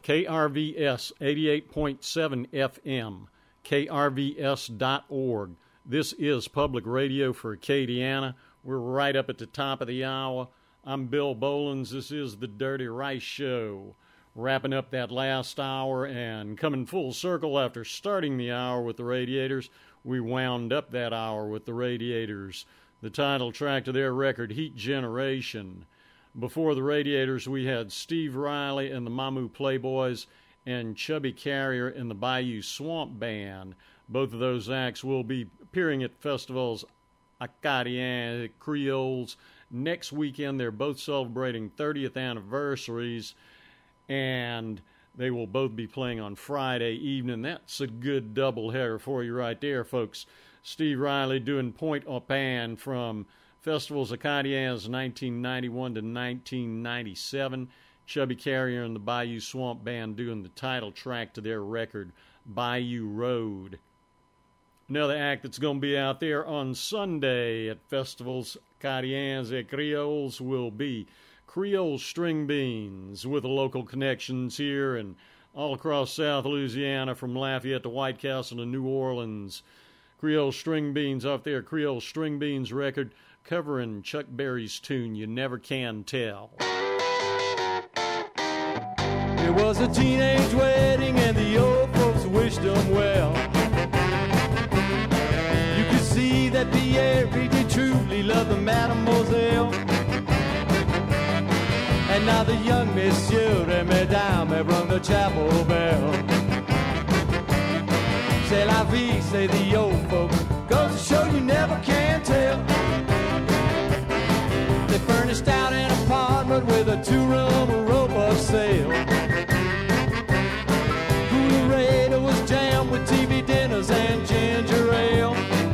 KRVS 88.7 FM, krvs.org. This is public radio for Acadiana. We're right up at the top of the hour. I'm Bill Bolins. This is the Dirty Rice Show. Wrapping up that last hour and coming full circle after starting the hour with the Radiators. We wound up that hour with the Radiators. The title track to their record, Heat Generation. Before the Radiators, we had Steve Riley and the Mamu Playboys and Chubby Carrier and the Bayou Swamp Band. Both of those acts will be appearing at festivals Acadiens Creoles next weekend. They're both celebrating 30th anniversaries, and they will both be playing on Friday evening. That's a good doubleheader for you right there, folks. Steve Riley doing Point au Pan from Festivals Acadiens 1991 to 1997. Chubby Carrier and the Bayou Swamp Band doing the title track to their record, Bayou Road. Another act that's going to be out there on Sunday at Festivals Acadiens et Creoles will be Creole String Beans, with local connections here and all across South Louisiana from Lafayette to White Castle to New Orleans. Creole String Beans off their Creole String Beans record, covering Chuck Berry's tune, You Never Can Tell. It was a teenage wedding and the old folks wished them well. You could see that Pierre really truly loved the mademoiselle. And now the young monsieur and mesdames have rung the chapel bell. C'est la vie, say the old folks, goes to show you never can tell. They furnished out an apartment with a two-room rope-up sail. Coolerator was jammed with TV dinners and ginger ale.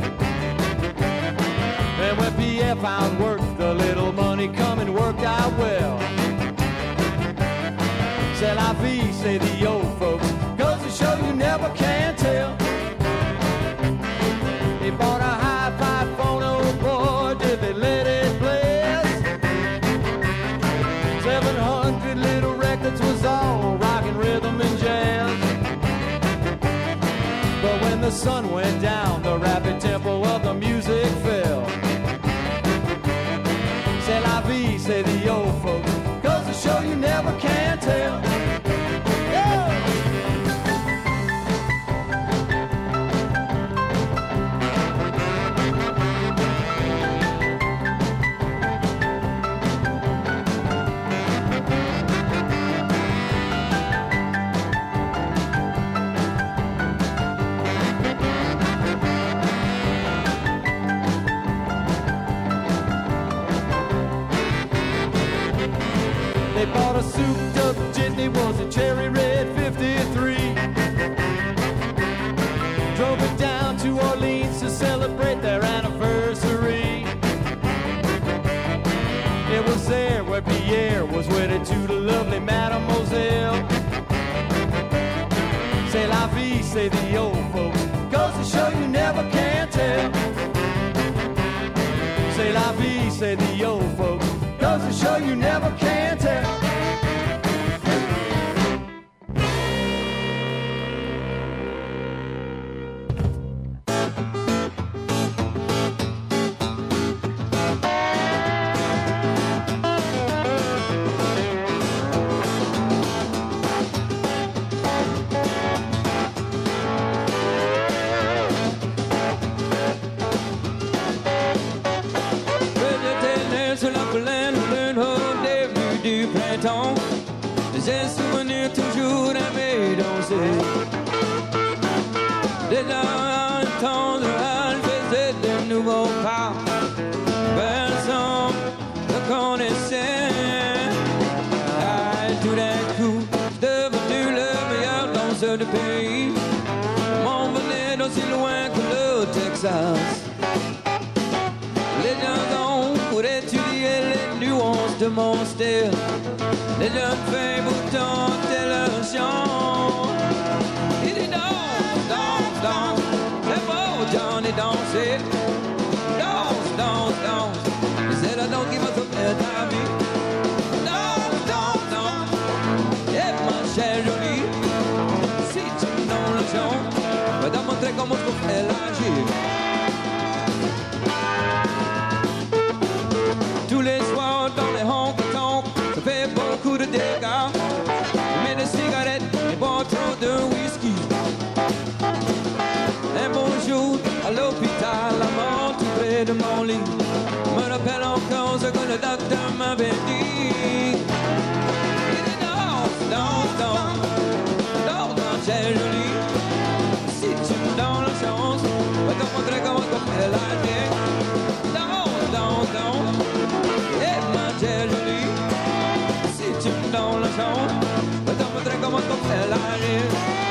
And when Pierre found work, the little money come and worked out well. C'est la vie, say the old folks, goes to show you never can tell. They bought a hi-fi phone, oh boy, did they let it blast. 700 little records was all rockin' rhythm and jazz. But when the sun went down, the rapid tempo of the music fell. C'est la vie, say the old folks, goes to show you never can tell. They bought a souped-up jitney, was a cherry red 53. Drove it down to Orleans to celebrate their anniversary. It was there where Pierre was wedded to the lovely mademoiselle. C'est la vie, say the old folks, goes to show you never can tell. C'est la vie, say the old folks, goes to show you never can tell. Des souvenirs toujours aimés danser. Déjà un temps de elle faisait de nouveaux pas. Personne ne connaissait. Ah, tout d'un coup, devenu le meilleur danseur du pays. M'envoler d'aussi loin que le Texas. Les jeunes ont pour étudier les nuances de mon style. Les jeunes filles vous tenter leur chant. Il dit danse, danse, danse. C'est beau, Johnny, danser. Danse, danse, danse. C'est la danse qui va sauver ta vie. Danse, danse, danse. Et ma chère jolie. montrer comment on fait l'agir. Tous les soirs dans les honky-tonk, ça fait beaucoup de dégâts. Je mets des cigarettes et bois trop de whisky. Un bon jour à l'hôpital, la mort tout près de mon lit. Je me rappelle encore ce que le docteur m'avait dit. Il dit non, c'est joli. Si tu me donnes la chance, je vais te montrer comment on fait la vie. Non, et ma c'est joli. Si tu me donnes la chance, je vais te montrer comment on fait la vie.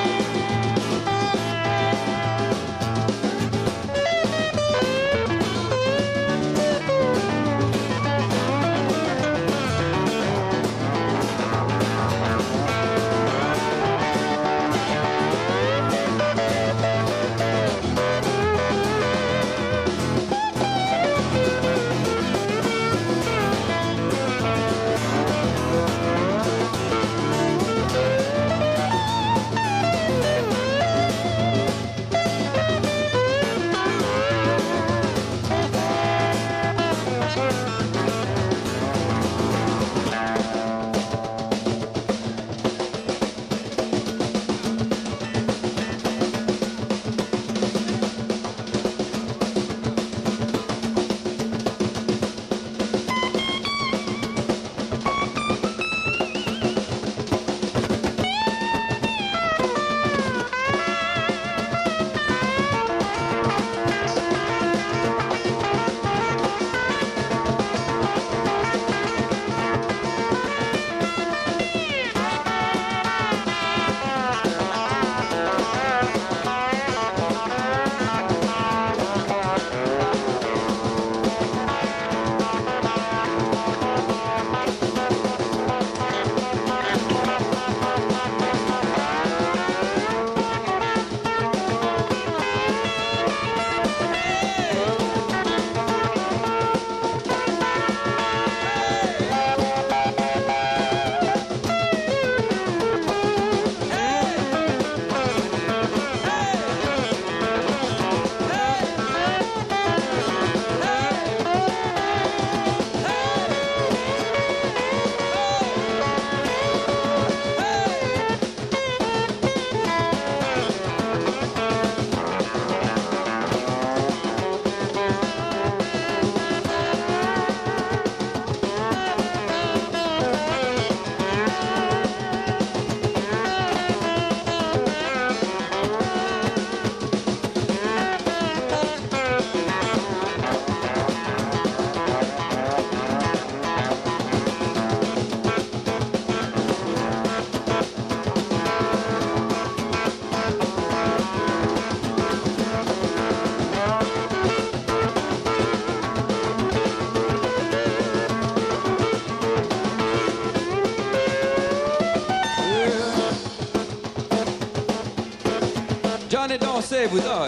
Johnny dansez vous autres.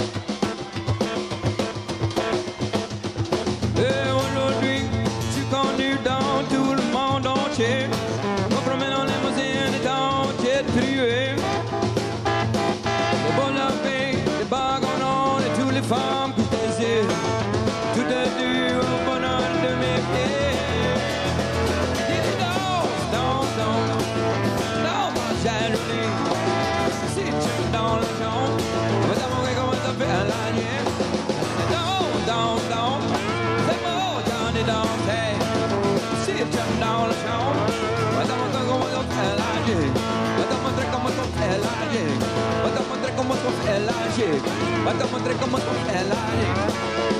Et aujourd'hui, je suis connu dans tout le monde entier. Je me promène en limousine et dans jet privé. Les bonnes lampées, les bagonnons et toutes les femmes qui désirent. Tout est dû au bonheur de mes pieds. Dis non, ma chérie. Si tu me donnes le champ, on va t'amour comment t'as fait à la nuit. Non, c'est bon, j'en ai dansé. Si tu me donnes le champ, on va t'amour comment t'as fait à la nuit. On va te montrer comment t'as fait à la nuit. On va te montrer comment t'as fait à la nuit. On va te montrer comment t'as fait à la nuit.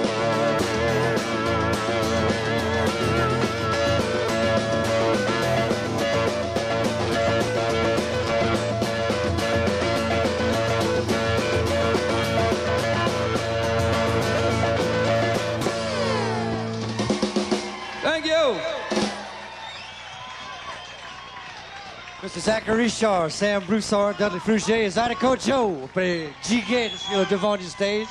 Thank you. Mr. Zachary Shaw, Sam Broussard, Dudley Frugier et Zydeco Joe. Après G-Gate devant du stage.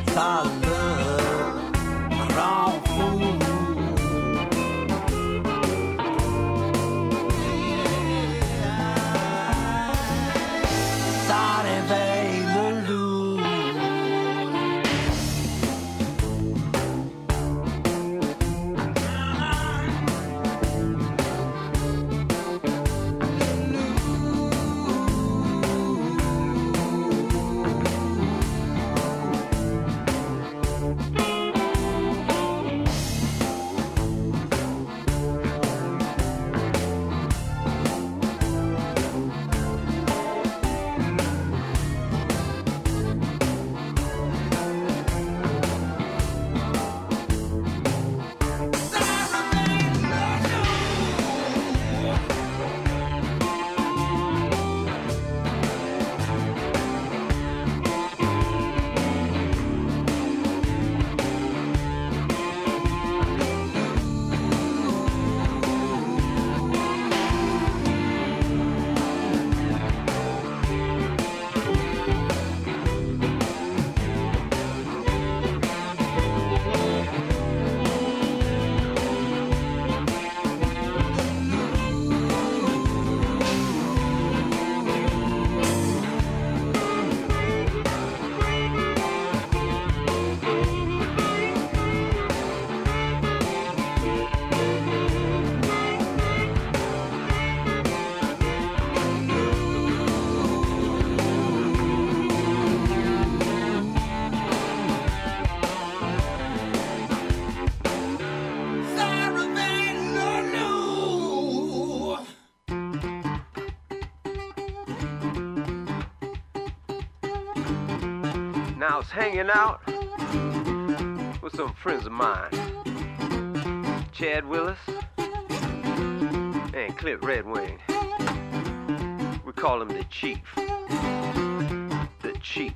solid love, wrong fool. Sorry, baby, Lou. Now I was hanging out with some friends of mine, Chad Willis and Clint Redwing. We call him the Chief. The Chief.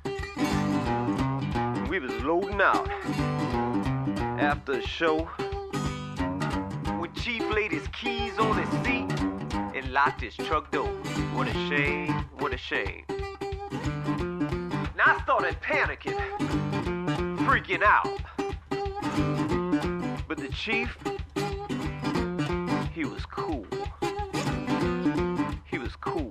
We was loading out after the show when Chief laid his keys on his seat and locked his truck door. What a shame, what a shame. Now I started panicking, freaking out. But the Chief, he was cool. He was cool.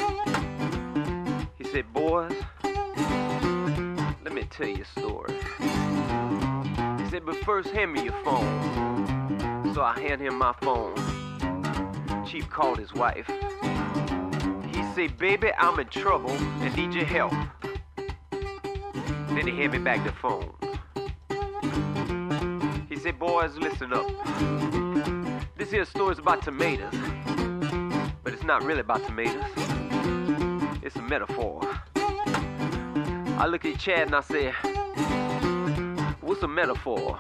He said, boys, let me tell you a story. He said, but first hand me your phone. So I hand him my phone. Chief called his wife. He said, baby, I'm in trouble and need your help. Then he handed me back the phone. He said, boys, listen up. This here story's about tomatoes. But it's not really about tomatoes. It's a metaphor. I look at Chad and I say, what's a metaphor?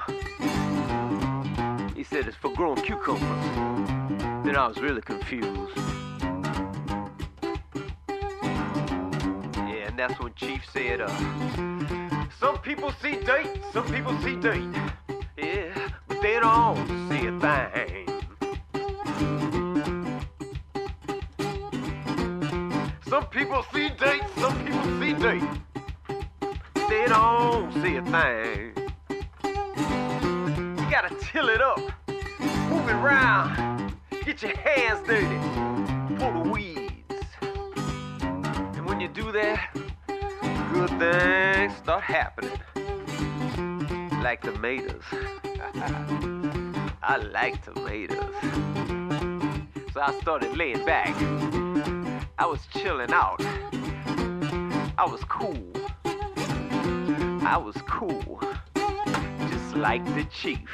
He said, it's for growing cucumbers. Then I was really confused. Yeah, and that's when Chief said, some people see date, some people see date. Yeah, but they don't see a thing. Some people see date, some people see date. They don't see a thing. You gotta till it up, move it around, get your hands dirty, pull the weeds. And when you do that, good things start happening. Like tomatoes. I like tomatoes. So I started laying back. I was chilling out. I was cool. I was cool. Just like the Chief.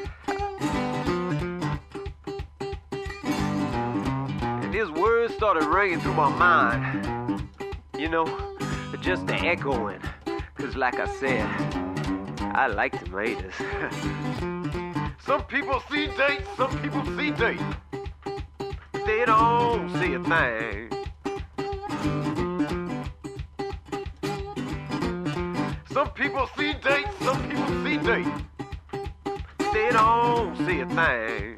And his words started ringing through my mind. You know, just the echoing. Cause like I said, I like tomatoes. Some people see dates, some people see date. They don't see a thing. Some people see dates, some people see date. They don't see a thing.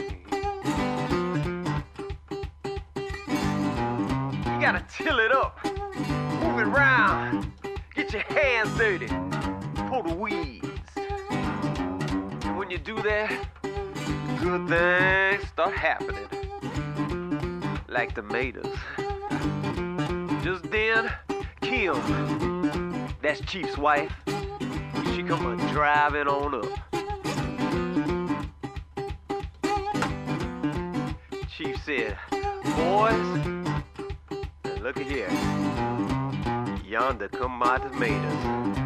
You gotta till it up, move it around, get your hands dirty, pull the weeds. And when you do that, good things start happening. Like tomatoes. Just then, Kim, that's Chief's wife, she come a driving on up. Chief said, boys, look at here. Yonder come my tomatoes.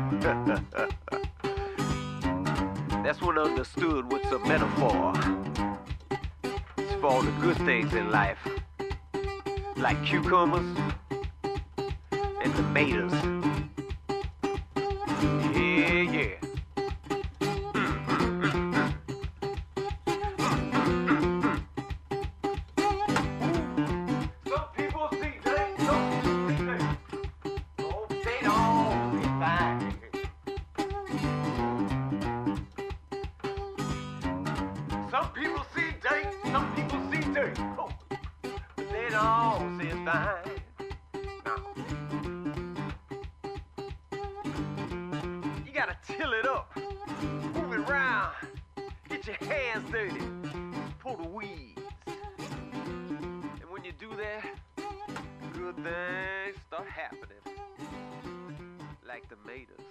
That's when I understood what's a metaphor. It's for all the good things in life. Like cucumbers and tomatoes. Yeah, yeah. Some people see things, some people see things. Oh, they don't see things. Some people see things, some people see things. Oh, but they don't see things. No. You gotta till it up, move it around, get your hands dirty, pull the weeds. And when you do that, good things start happening. Like tomatoes.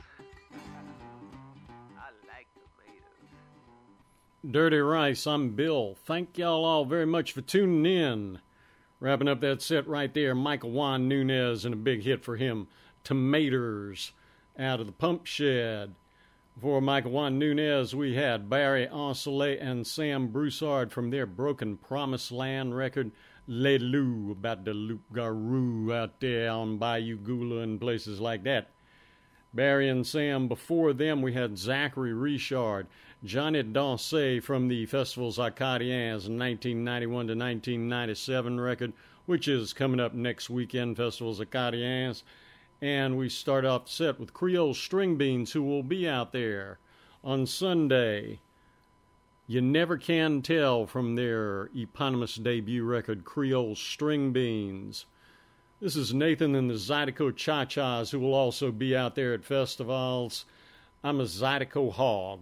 I like tomatoes. Dirty Rice, I'm Bill. Thank y'all all very much for tuning in. Wrapping up that set right there, Michael Juan Nunez, and a big hit for him, Tomatoes, out of the Pump Shed. Before Michael Juan Nunez, we had Barry Ossolet and Sam Broussard from their Broken Promised Land record, Le Lou, about the loup-garou out there on Bayou Gula and places like that. Barry and Sam. Before them, we had Zachary Richard, Johnny Dansé from the Festivals Acadiens 1991 to 1997 record, which is coming up next weekend, Festivals Acadiens. And we start off the set with Creole String Beans, who will be out there on Sunday. You Never Can Tell from their eponymous debut record, Creole String Beans. This is Nathan and the Zydeco Cha-Chas, who will also be out there at festivals. I'm a Zydeco hog.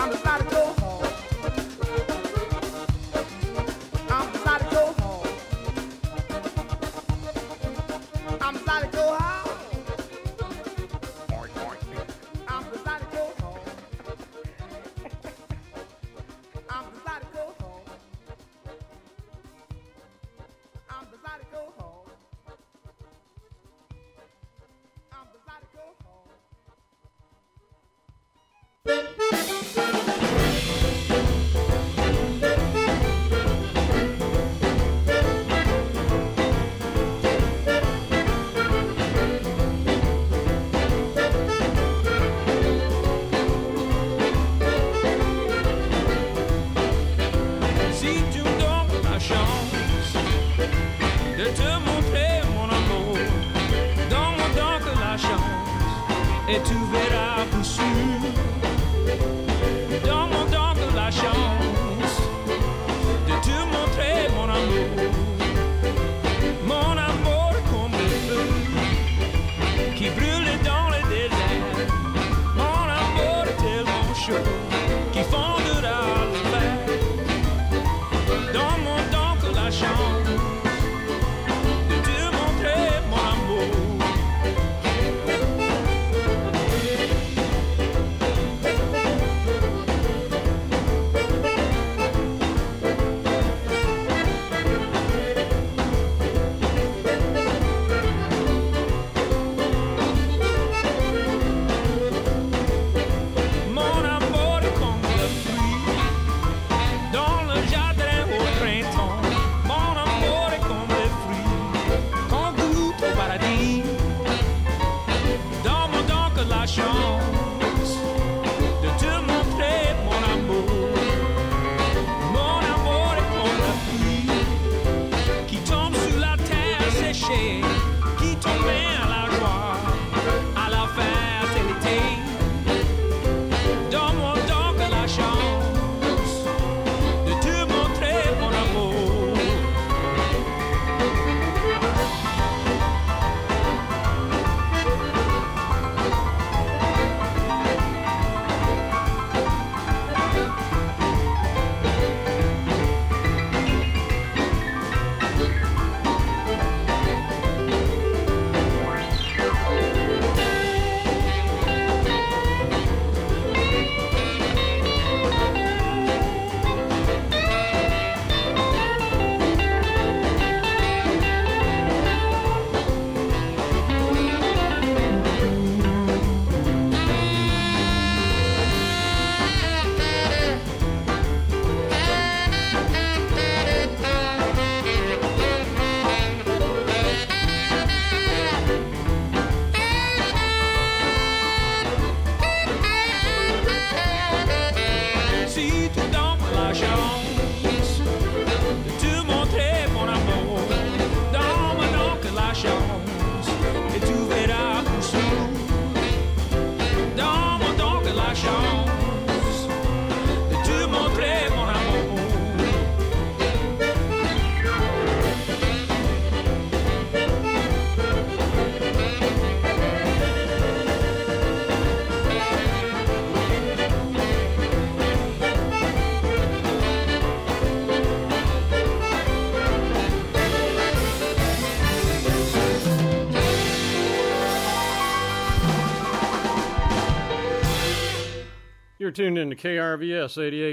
You're tuned in to KRVS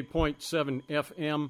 88.7 FM,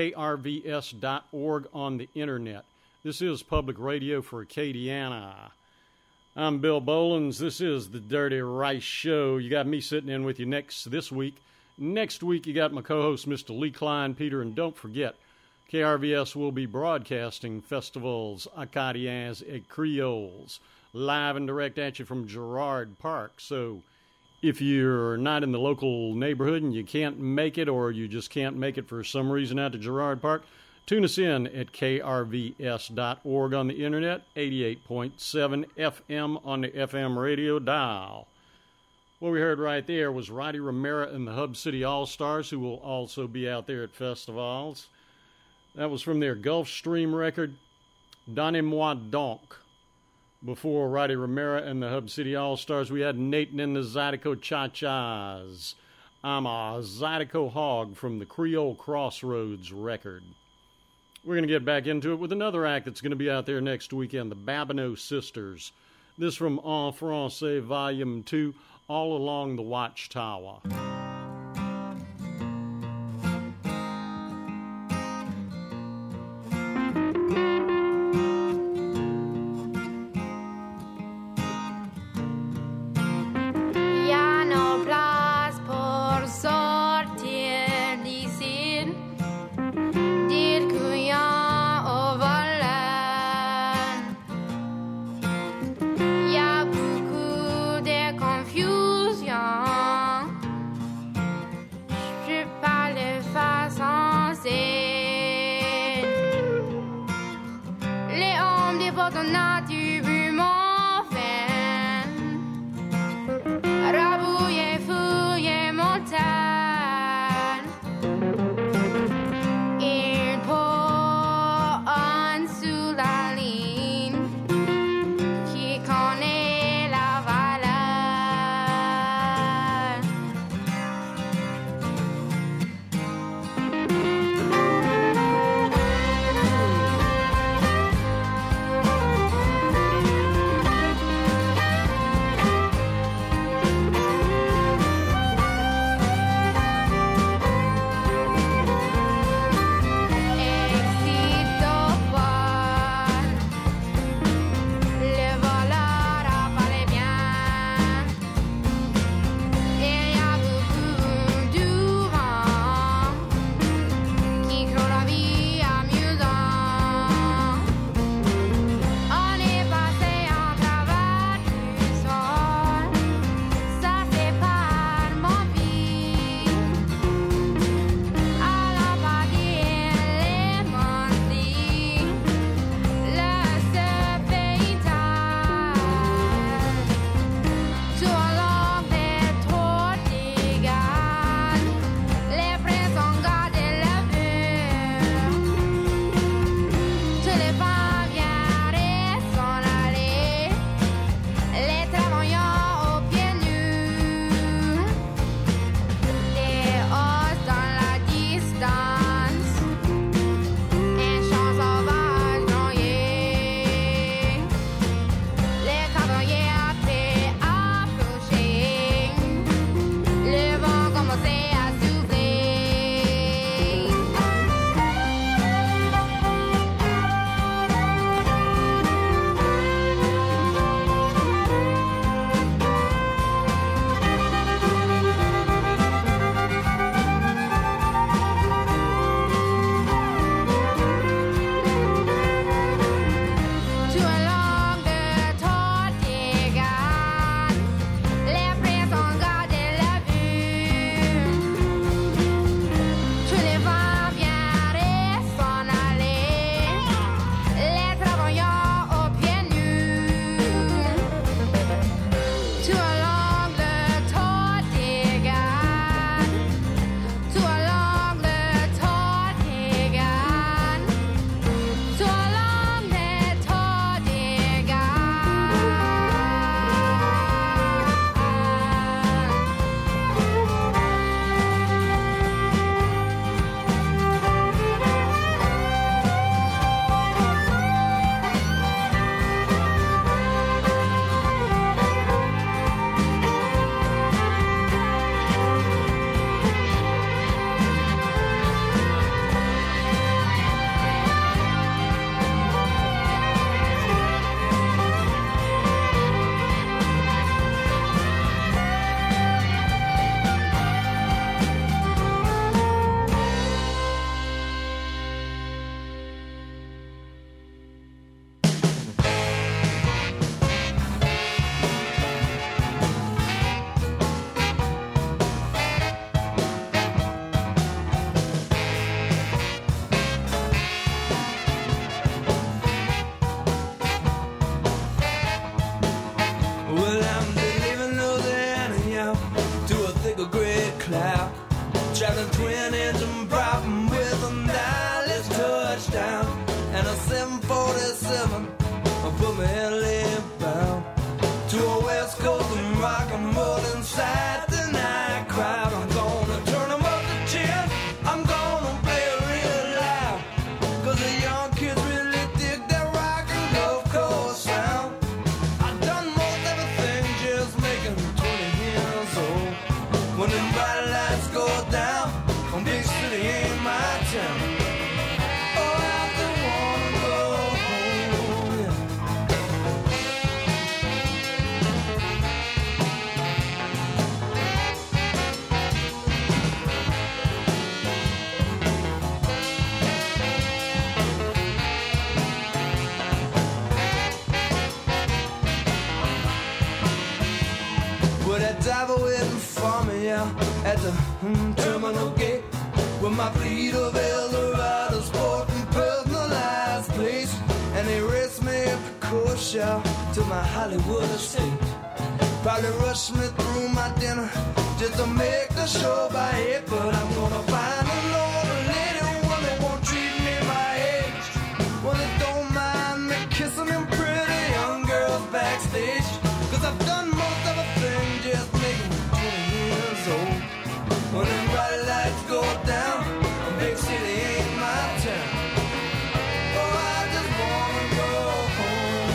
krvs.org on the internet. This is public radio for Acadiana. I'm Bill Bolins. This is the Dirty Rice Show. You got me sitting in with you this week. Next week, you got my co-host, Mr. Lee Klein, Peter, and don't forget, KRVS will be broadcasting festivals Acadiens et Creoles live and direct at you from Girard Park. So if you're not in the local neighborhood and you can't make it, or you just can't make it for some reason out to Girard Park, tune us in at krvs.org on the internet, 88.7 FM on the FM radio dial. What we heard right there was Roddy Rivera and the Hub City All-Stars, who will also be out there at festivals. That was from their Gulfstream record, Donnez-moi donc. Before Roddy Rivera and the Hub City All-Stars, we had Nathan and the Zydeco Cha-Chas. I'm a Zydeco Hog from the Creole Crossroads record. We're going to get back into it with another act that's going to be out there next weekend, the Babineau Sisters. This from En Francais Volume 2, All Along the Watchtower. the terminal gate, with my fleet of Eldorado sporting personalized place, and they race me up the course to my Hollywood estate. Probably rush me through my dinner just to make the show by 8, but I'm gonna find a lonely lady, one that won't treat me my age, one that don't mind me kissing them pretty young girls backstage, 'cause I've done most of a thing just making 20 years old. When them bright lights go down, a big city ain't my town. Oh, I just wanna go home.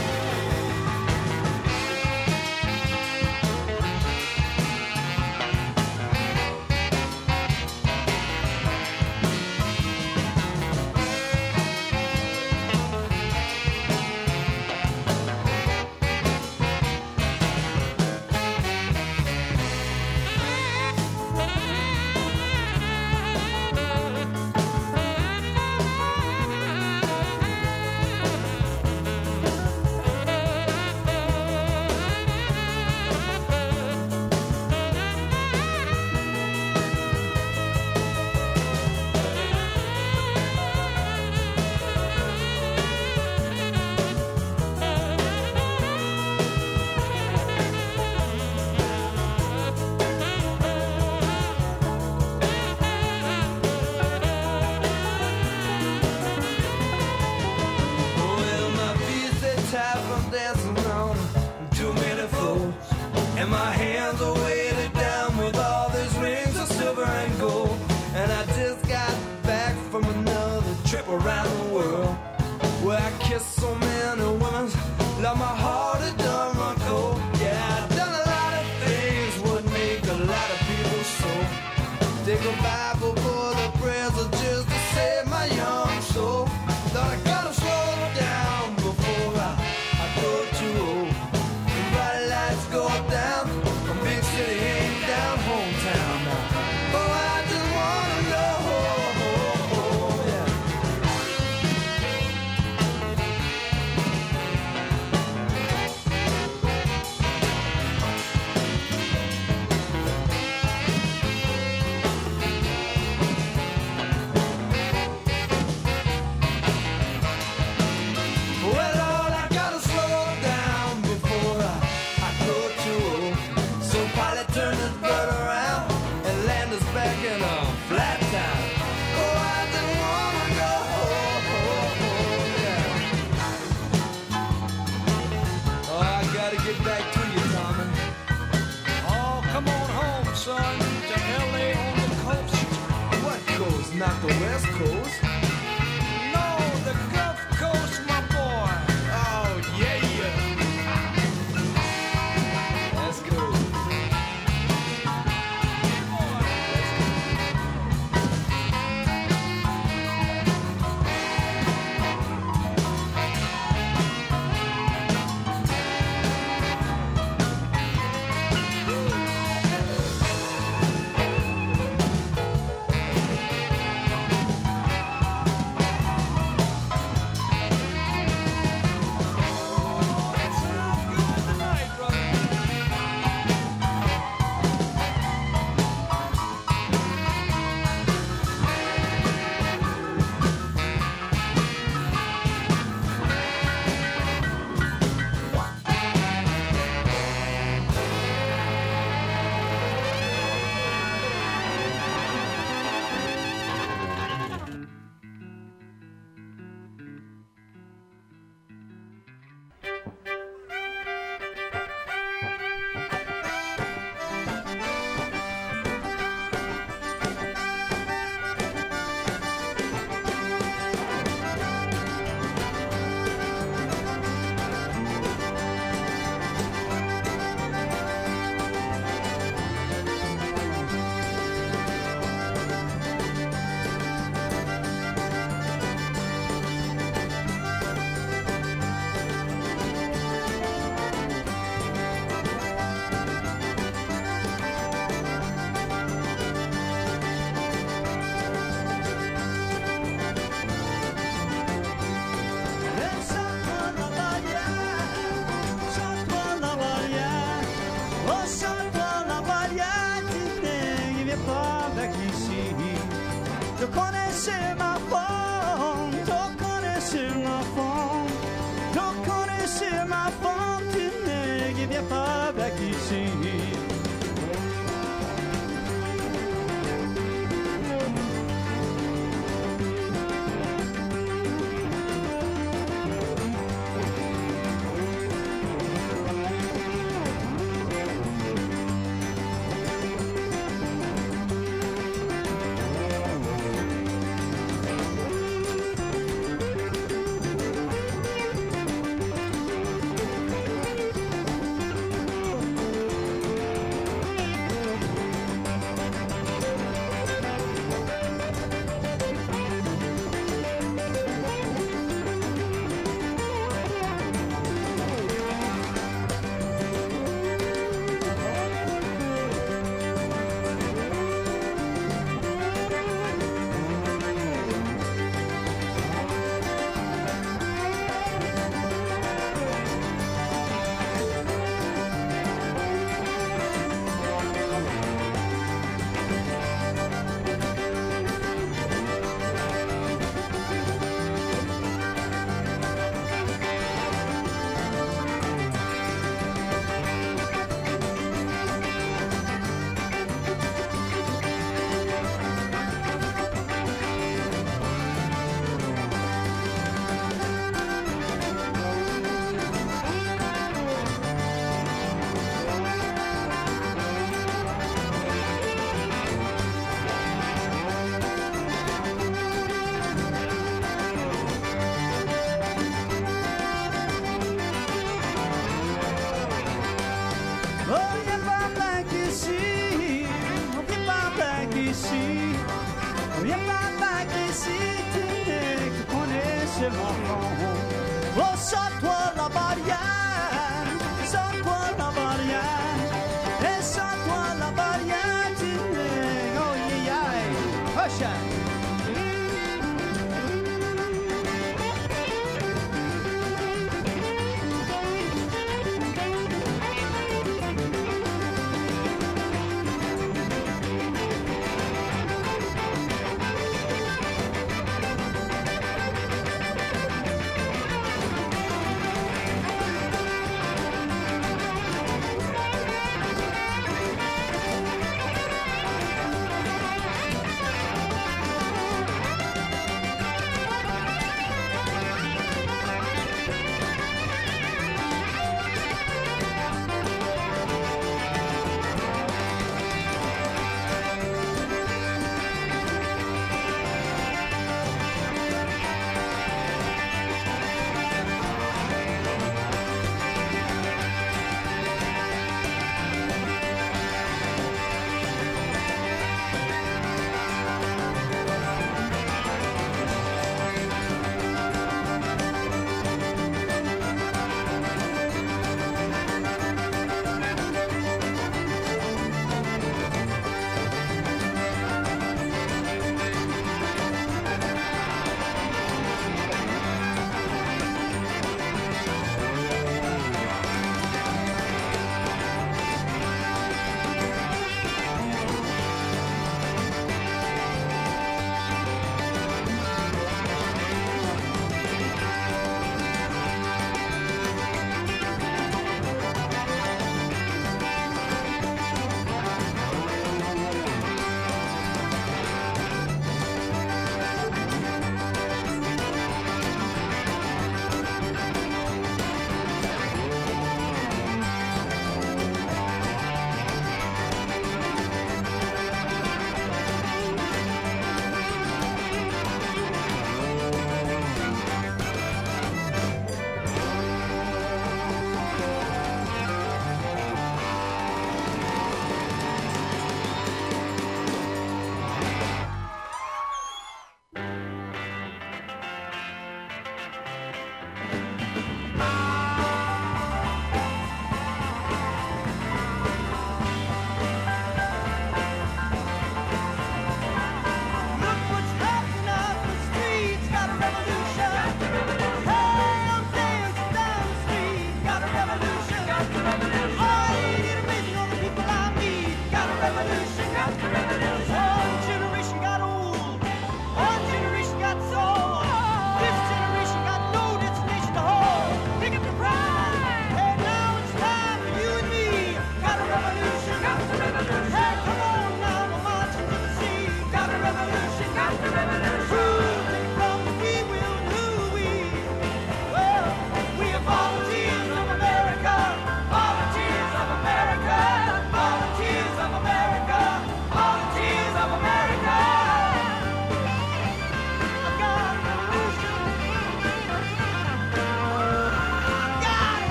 And my hands are weighted down with all these rings of silver and gold. And I just got back from another trip around the world, where I kissed so many women, like my heart had done run cold. Yeah, I've done a lot of things would make a lot of people so. Take a Bible for the prayers or just to save my young soul. Thought I gotta slow down before I go too old. Bright lights go down, a big city ain't down hometown now. Oh, I just wanna go home, yeah. Well, Lord, I gotta slow down before I go too old. So pilot, turn this bird around and land us back in a flat town. Oh, I just wanna go home, yeah. Oh, I gotta get back to you, Tommy. Oh, come on home, son, to LA on the coast. What coast? Not the West Coast? No, the Gulf Coast, my boy. Oh, yeah. That's cool. ser ma femme, tu connais ser ma femme, tu connais ser ma femme, tu ne viens pas back ici. Oh, sors-toi la barrière, sors-toi la barrière, et sors-toi la barrière, tu n'es, oh yeah, yeah, oh yeah.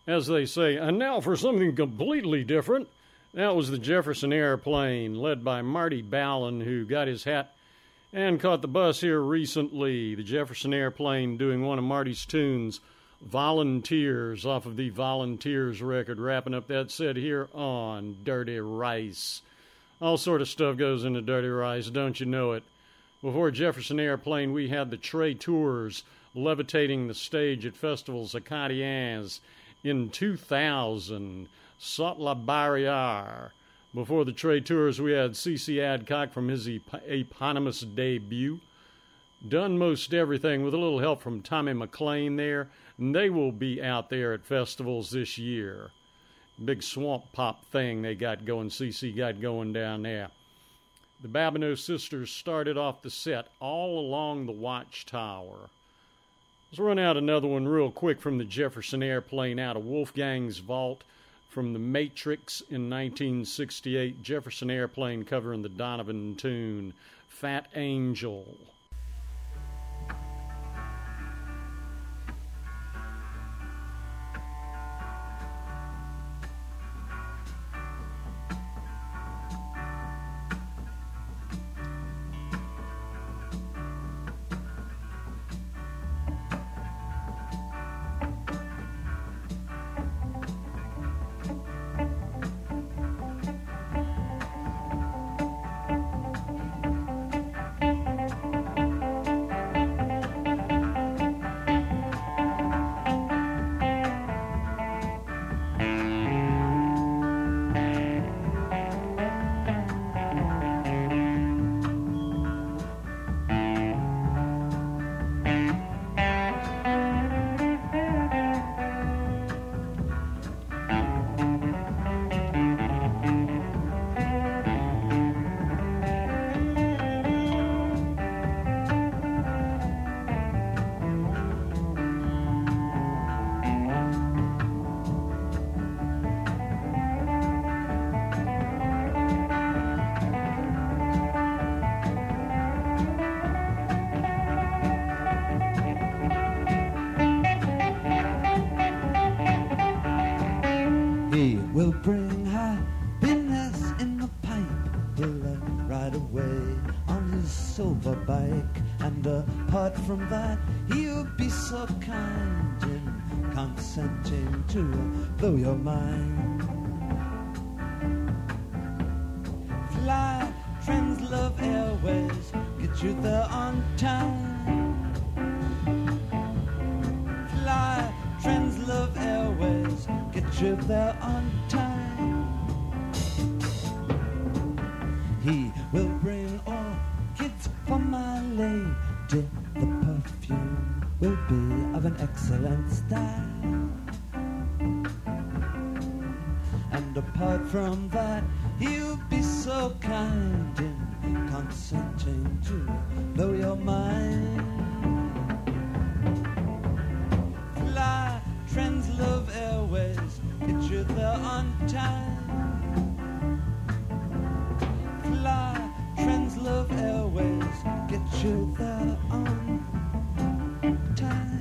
As they say, and now for something completely different. That was the Jefferson Airplane, led by Marty Ballin, who got his hat and caught the bus here recently. The Jefferson Airplane doing one of Marty's tunes, Volunteers, off of the Volunteers record, wrapping up that set here on Dirty Rice. All sort of stuff goes into Dirty Rice, don't you know it? Before Jefferson Airplane, we had the Trey Tours levitating the stage at festivals Acadiens in 2000, Saute la Barrière. Before the Trey Tours, we had C.C. Adcock from his eponymous debut. Done most everything with a little help from Tommy McLean there, and they will be out there at festivals this year. Big swamp pop thing they got going, C.C. got going down there. The Babineau sisters started off the set all along the Watchtower. Let's run out another one real quick from the Jefferson Airplane out of Wolfgang's vault from The Matrix in 1968. Jefferson Airplane covering the Donovan tune, Fat Angel. He will bring happiness in the pipe. He'll ride away on his silver bike. And apart from that, he'll be so kind in consenting to blow your mind. Fly, Translove Airways, get you there on time. Fly, Translove Airways, get you there on time. He will bring orchids for my lady. The perfume will be of an excellent style. And apart from that, he'll be so kind in consenting to blow your mind. Fly, Translove Airways, get you there on time. Fly, Translove Airways, get you there on time.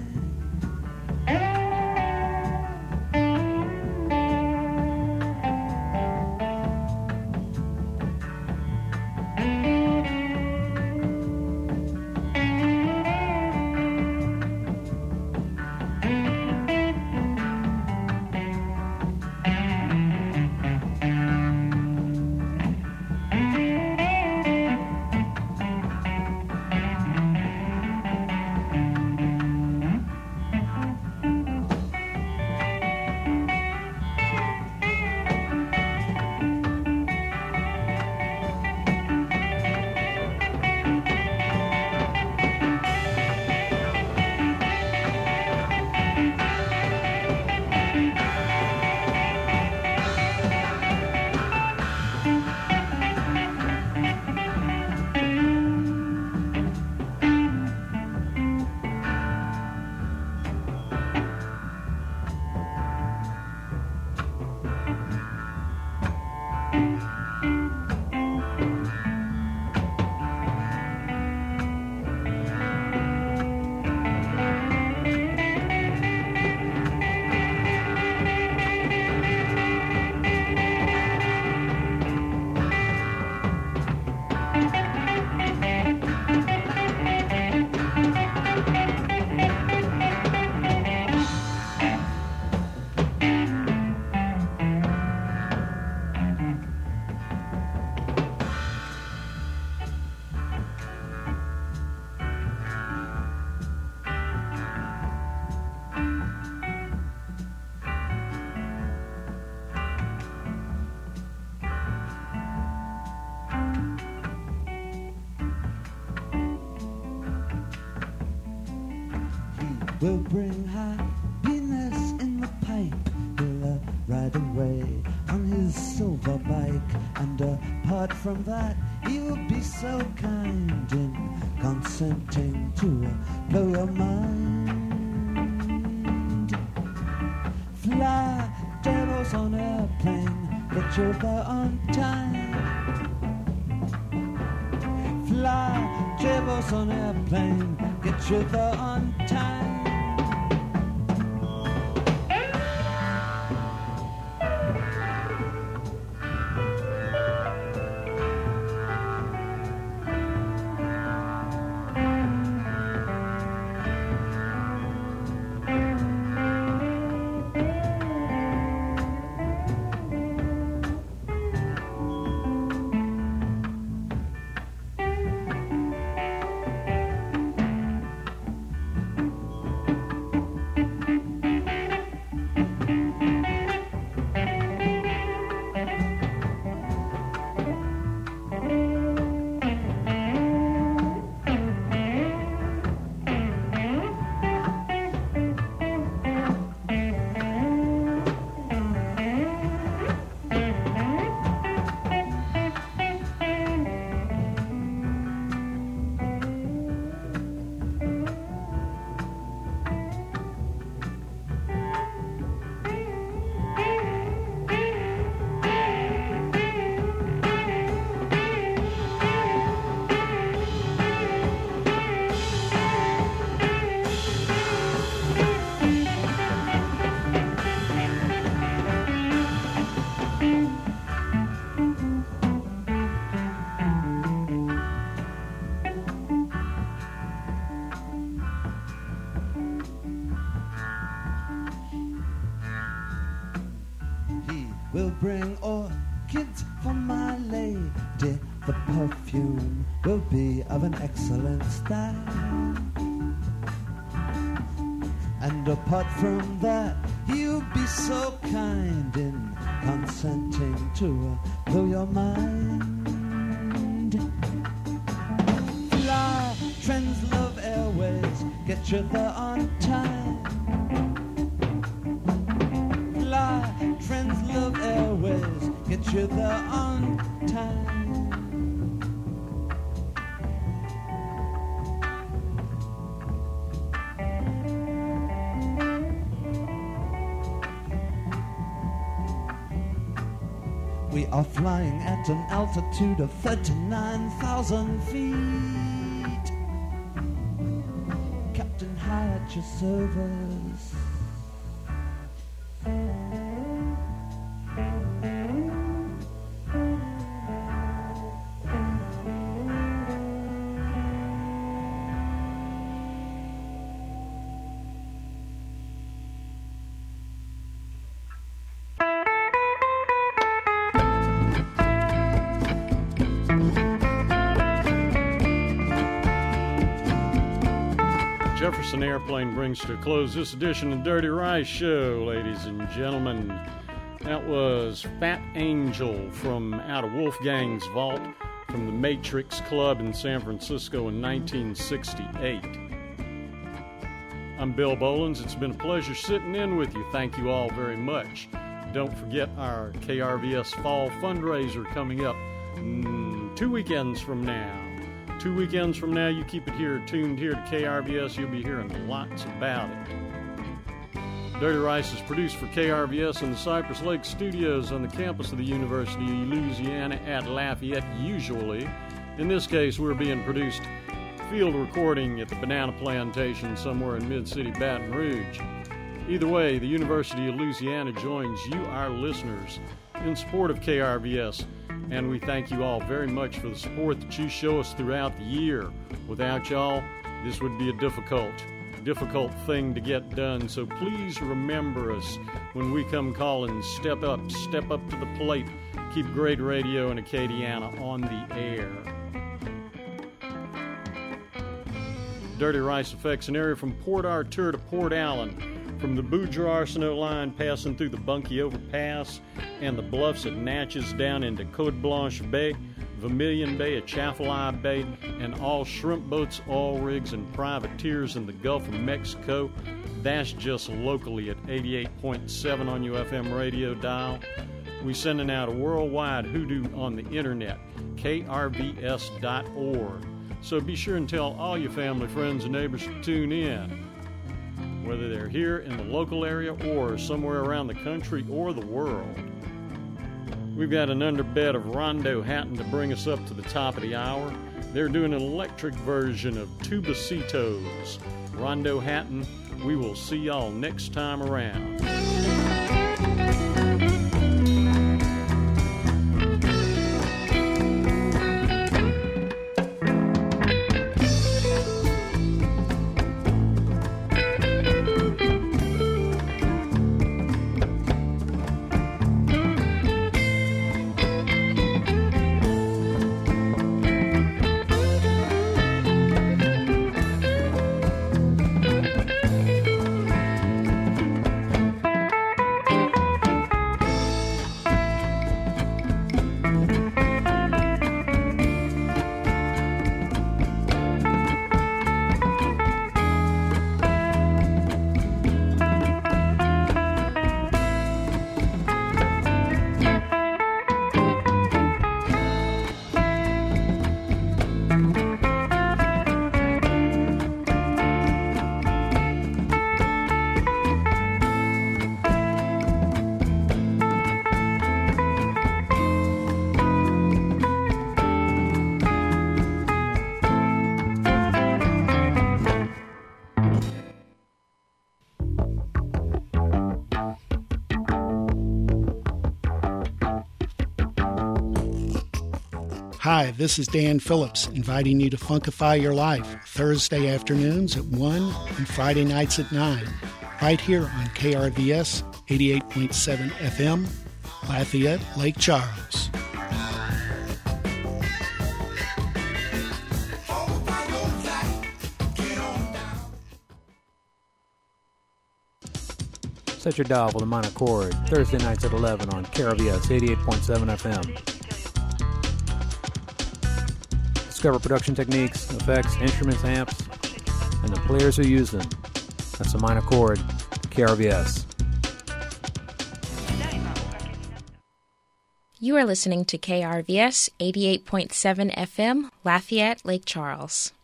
will bring happiness in the pipe. He'll ride away on his silver bike, and apart from that, he'll be so kind in consenting to blow your mind. Fly, devils on airplane, get you there on time. Fly, devils on airplane, get you there on time. We'll bring orchids for my lady. The perfume will be of an excellent style. And apart from that, he'll be so kind in consenting to blow your mind. Fly, Translove Airways, get you there on time. Fly, Translove Airways, get you there on time. We are flying at an altitude of 39,000 feet. Captain, high at your service. Jefferson Airplane brings to a close this edition of Dirty Rice Show, ladies and gentlemen. That was Fat Angel from out of Wolfgang's Vault from the Matrix Club in San Francisco in 1968. I'm Bill Bolins. It's been a pleasure sitting in with you. Thank you all very much. Don't forget our KRVS Fall Fundraiser coming up 2 weekends from now. 2 weekends from now, you keep it here, tuned here to KRVS. You'll be hearing lots about it. Dirty Rice is produced for KRVS in the Cypress Lake Studios on the campus of the University of Louisiana at Lafayette, usually. In this case, we're being produced field recording at the Banana Plantation somewhere in Mid-City, Baton Rouge. Either way, the University of Louisiana joins you, our listeners, in support of KRVS. And we thank you all very much for the support that you show us throughout the year. Without y'all, this would be a difficult thing to get done. So please remember us when we come calling. Step up to the plate. Keep great radio in Acadiana on the air. Dirty Rice affects an area from Port Arthur to Port Allen, from the Boudreaux-Arsenault line passing through the Bunkie Overpass and the bluffs at Natchez down into Côte Blanche Bay, Vermilion Bay, Atchafalaya Bay, and all shrimp boats, oil rigs, and privateers in the Gulf of Mexico. That's just locally at 88.7 on your FM radio dial. We're sending out a worldwide hoodoo on the internet, krvs.org. So be sure and tell all your family, friends, and neighbors to tune in, whether they're here in the local area or somewhere around the country or the world. We've got an underbed of Rondo Hatton to bring us up to the top of the hour. They're doing an electric version of Tubacitos. Rondo Hatton, we will see y'all next time around. Hi, this is Dan Phillips, inviting you to Funkify Your Life, Thursday afternoons at 1 and Friday nights at 9, right here on KRVS 88.7 FM, Lafayette, Lake Charles. Set your dial for the minor chord, Thursday nights at 11 on KRVS 88.7 FM. Discover production techniques, effects, instruments, amps, and the players who use them. That's the minor chord, KRVS. You are listening to KRVS 88.7 FM, Lafayette, Lake Charles.